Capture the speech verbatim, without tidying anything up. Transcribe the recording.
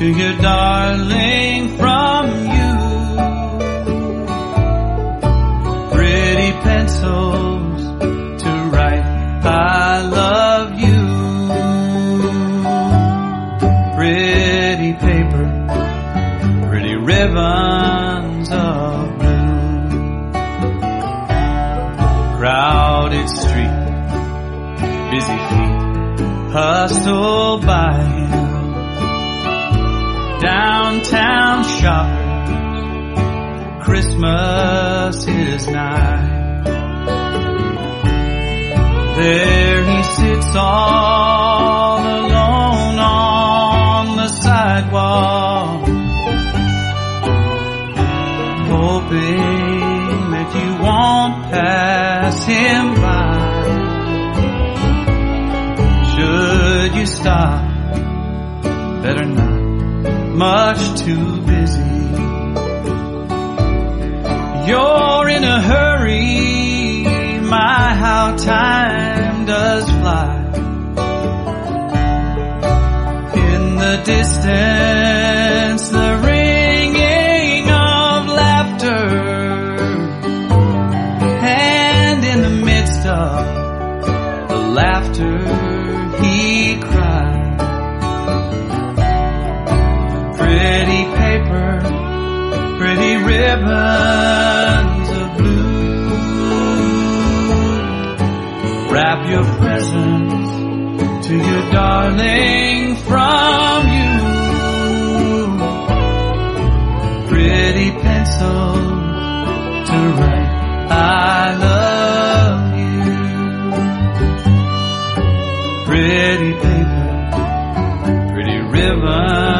to your darling from you. Pretty pencils to write I love you. Pretty paper, pretty ribbons of blue. Crowded street, busy feet hustle by him. Downtown shoppers, Christmas is nigh. There he sits all alone on the sidewalk, hoping that you won't pass him by. Should you stop, better not, much too busy. You're in a hurry, my how time does fly. In the distance, the ringing of laughter, and in the midst of the laughter he cried. Pretty paper, pretty ribbons of blue. Wrap your presents to your darling from you. Pretty pencil to write I love you. Pretty paper, pretty ribbon